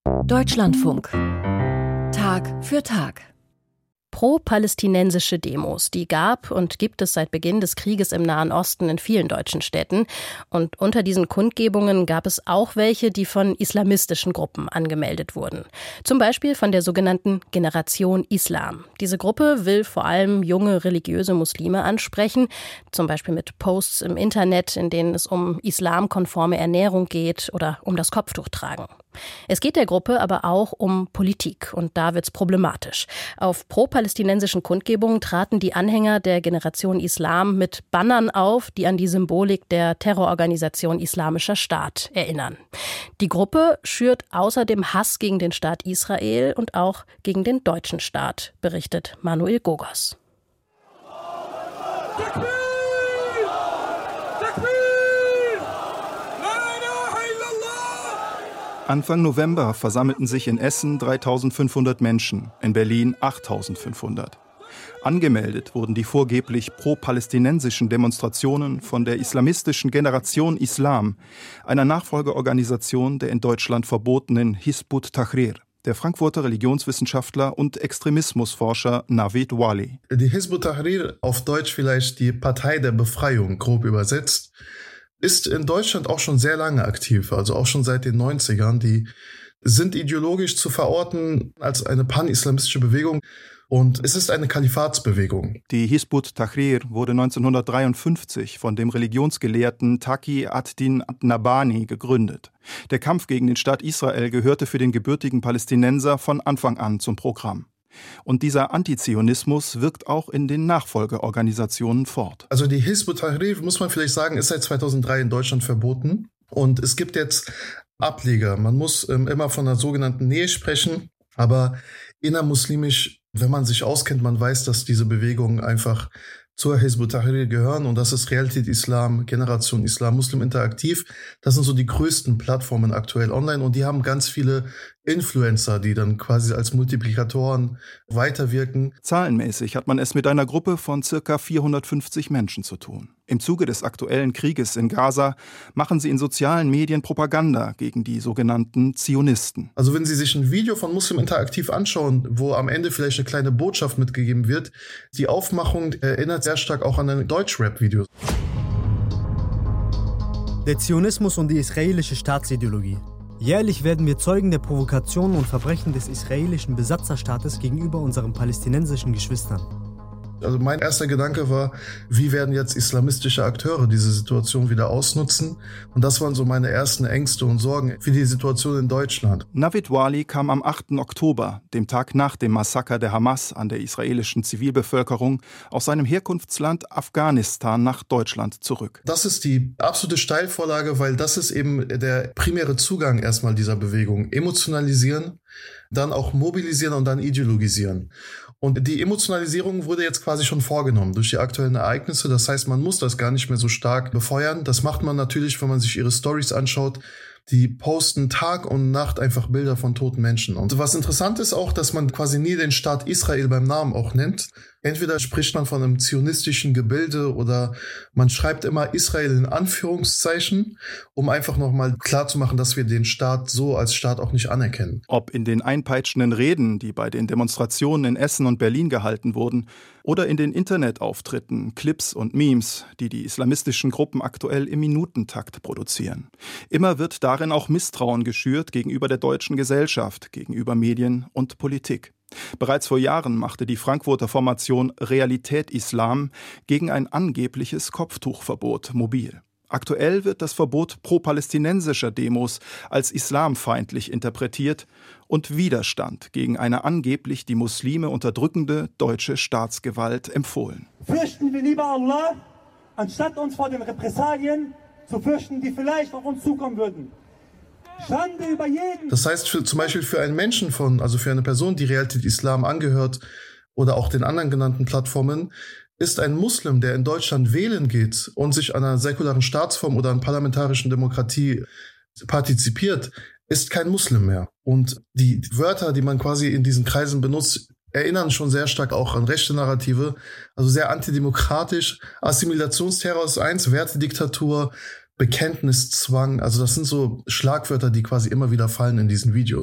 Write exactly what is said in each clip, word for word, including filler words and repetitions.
Deutschlandfunk. Tag für Tag. Pro-palästinensische Demos, die gab und gibt es seit Beginn des Krieges im Nahen Osten in vielen deutschen Städten. Und unter diesen Kundgebungen gab es auch welche, die von islamistischen Gruppen angemeldet wurden. Zum Beispiel von der sogenannten Generation Islam. Diese Gruppe will vor allem junge religiöse Muslime ansprechen, zum Beispiel mit Posts im Internet, in denen es um islamkonforme Ernährung geht oder um das Kopftuchtragen. Es geht der Gruppe aber auch um Politik und da wird's problematisch. Auf pro-palästinensischen Kundgebungen traten die Anhänger der Generation Islam mit Bannern auf, die an die Symbolik der Terrororganisation Islamischer Staat erinnern. Die Gruppe schürt außerdem Hass gegen den Staat Israel und auch gegen den deutschen Staat, berichtet Manuel Gogos. Anfang November versammelten sich in Essen dreitausendfünfhundert Menschen, in Berlin achttausendfünfhundert. Angemeldet wurden die vorgeblich pro-palästinensischen Demonstrationen von der islamistischen Generation Islam, einer Nachfolgeorganisation der in Deutschland verbotenen Hizb ut-Tahrir, der Frankfurter Religionswissenschaftler und Extremismusforscher Navid Wali. Die Hizb ut-Tahrir, auf Deutsch vielleicht die Partei der Befreiung, grob übersetzt, ist in Deutschland auch schon sehr lange aktiv, also auch schon seit den neunzigern. Die sind ideologisch zu verorten als eine pan-islamistische Bewegung und es ist eine Kalifatsbewegung. Die Hizb ut-Tahrir wurde neunzehnhundertdreiundfünfzig von dem Religionsgelehrten Taqi ad-Din ad-Nabhani gegründet. Der Kampf gegen den Staat Israel gehörte für den gebürtigen Palästinenser von Anfang an zum Programm. Und dieser Antizionismus wirkt auch in den Nachfolgeorganisationen fort. Also die Hizb ut-Tahrir, muss man vielleicht sagen, ist seit zweitausenddrei in Deutschland verboten. Und es gibt jetzt Ableger. Man muss ähm, immer von einer sogenannten Nähe sprechen. Aber innermuslimisch, wenn man sich auskennt, man weiß, dass diese Bewegungen einfach zur Hizb ut-Tahrir gehören und das ist Realität Islam, Generation Islam, Muslim Interaktiv. Das sind so die größten Plattformen aktuell online und die haben ganz viele Influencer, die dann quasi als Multiplikatoren weiterwirken. Zahlenmäßig hat man es mit einer Gruppe von circa vierhundertfünfzig Menschen zu tun. Im Zuge des aktuellen Krieges in Gaza machen sie in sozialen Medien Propaganda gegen die sogenannten Zionisten. Also wenn Sie sich ein Video von Muslim Interaktiv anschauen, wo am Ende vielleicht eine kleine Botschaft mitgegeben wird, die Aufmachung erinnert sehr stark auch an ein Deutschrap-Video. Der Zionismus und die israelische Staatsideologie. Jährlich werden wir Zeugen der Provokationen und Verbrechen des israelischen Besatzerstaates gegenüber unseren palästinensischen Geschwistern. Also mein erster Gedanke war, wie werden jetzt islamistische Akteure diese Situation wieder ausnutzen? Und das waren so meine ersten Ängste und Sorgen für die Situation in Deutschland. Navid Wali kam am achten Oktober, dem Tag nach dem Massaker der Hamas an der israelischen Zivilbevölkerung, aus seinem Herkunftsland Afghanistan nach Deutschland zurück. Das ist die absolute Steilvorlage, weil das ist eben der primäre Zugang erstmal dieser Bewegung. Emotionalisieren, dann auch mobilisieren und dann ideologisieren. Und die Emotionalisierung wurde jetzt quasi schon vorgenommen durch die aktuellen Ereignisse. Das heißt, man muss das gar nicht mehr so stark befeuern. Das macht man natürlich, wenn man sich ihre Stories anschaut. Die posten Tag und Nacht einfach Bilder von toten Menschen. Und was interessant ist auch, dass man quasi nie den Staat Israel beim Namen auch nennt. Entweder spricht man von einem zionistischen Gebilde oder man schreibt immer Israel in Anführungszeichen, um einfach nochmal klarzumachen, dass wir den Staat so als Staat auch nicht anerkennen. Ob in den einpeitschenden Reden, die bei den Demonstrationen in Essen und Berlin gehalten wurden, oder in den Internetauftritten, Clips und Memes, die die islamistischen Gruppen aktuell im Minutentakt produzieren. Immer wird darin auch Misstrauen geschürt gegenüber der deutschen Gesellschaft, gegenüber Medien und Politik. Bereits vor Jahren machte die Frankfurter Formation Realität Islam gegen ein angebliches Kopftuchverbot mobil. Aktuell wird das Verbot pro-palästinensischer Demos als islamfeindlich interpretiert und Widerstand gegen eine angeblich die Muslime unterdrückende deutsche Staatsgewalt empfohlen. Fürchten wir lieber Allah, anstatt uns vor den Repressalien zu fürchten, die vielleicht auf uns zukommen würden. Schande über jeden. Das heißt, für, zum Beispiel für einen Menschen von, also für eine Person, die Realität Islam angehört oder auch den anderen genannten Plattformen, ist ein Muslim, der in Deutschland wählen geht und sich an einer säkularen Staatsform oder an parlamentarischen Demokratie partizipiert, ist kein Muslim mehr. Und die Wörter, die man quasi in diesen Kreisen benutzt, erinnern schon sehr stark auch an rechte Narrative, also sehr antidemokratisch. Assimilationsterror ist eins, Wertediktatur, Bekenntniszwang, also das sind so Schlagwörter, die quasi immer wieder fallen in diesen Videos.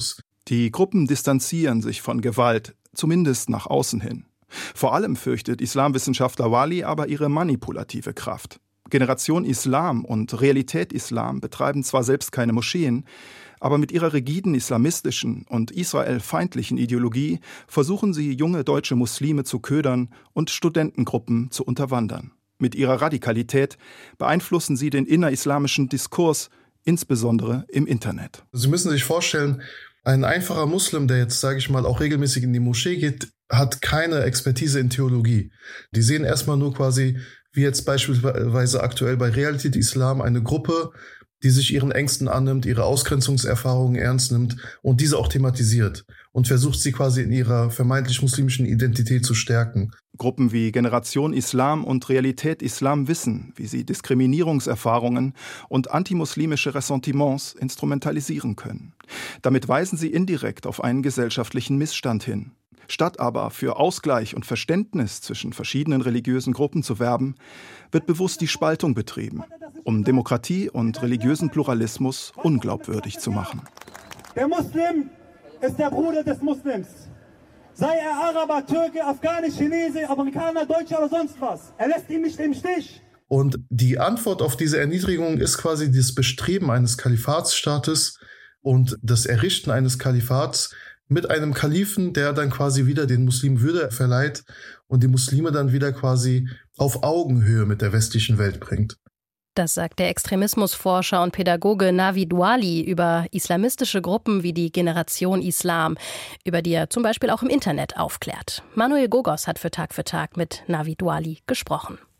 Die Gruppen distanzieren sich von Gewalt, zumindest nach außen hin. Vor allem fürchtet Islamwissenschaftler Wali aber ihre manipulative Kraft. Generation Islam und Realität Islam betreiben zwar selbst keine Moscheen, aber mit ihrer rigiden islamistischen und israelfeindlichen Ideologie versuchen sie, junge deutsche Muslime zu ködern und Studentengruppen zu unterwandern. Mit ihrer Radikalität beeinflussen sie den innerislamischen Diskurs, insbesondere im Internet. Sie müssen sich vorstellen, ein einfacher Muslim, der jetzt, sage ich mal, auch regelmäßig in die Moschee geht, hat keine Expertise in Theologie. Die sehen erstmal nur quasi, wie jetzt beispielsweise aktuell bei Realität Islam, eine Gruppe, die sich ihren Ängsten annimmt, ihre Ausgrenzungserfahrungen ernst nimmt und diese auch thematisiert und versucht, sie quasi in ihrer vermeintlich muslimischen Identität zu stärken. Gruppen wie Generation Islam und Realität Islam wissen, wie sie Diskriminierungserfahrungen und antimuslimische Ressentiments instrumentalisieren können. Damit weisen sie indirekt auf einen gesellschaftlichen Missstand hin. Statt aber für Ausgleich und Verständnis zwischen verschiedenen religiösen Gruppen zu werben, wird bewusst die Spaltung betrieben, um Demokratie und religiösen Pluralismus unglaubwürdig zu machen. Der Muslim ist der Bruder des Muslims. Sei er Araber, Türke, Afghane, Chinese, Amerikaner, Deutscher oder sonst was. Er lässt ihn nicht im Stich. Und die Antwort auf diese Erniedrigung ist quasi das Bestreben eines Kalifatsstaates und das Errichten eines Kalifats mit einem Kalifen, der dann quasi wieder den Muslimen Würde verleiht und die Muslime dann wieder quasi auf Augenhöhe mit der westlichen Welt bringt. Das sagt der Extremismusforscher und Pädagoge Navid Wali über islamistische Gruppen wie die Generation Islam, über die er zum Beispiel auch im Internet aufklärt. Manuel Gogos hat für Tag für Tag mit Navid Wali gesprochen.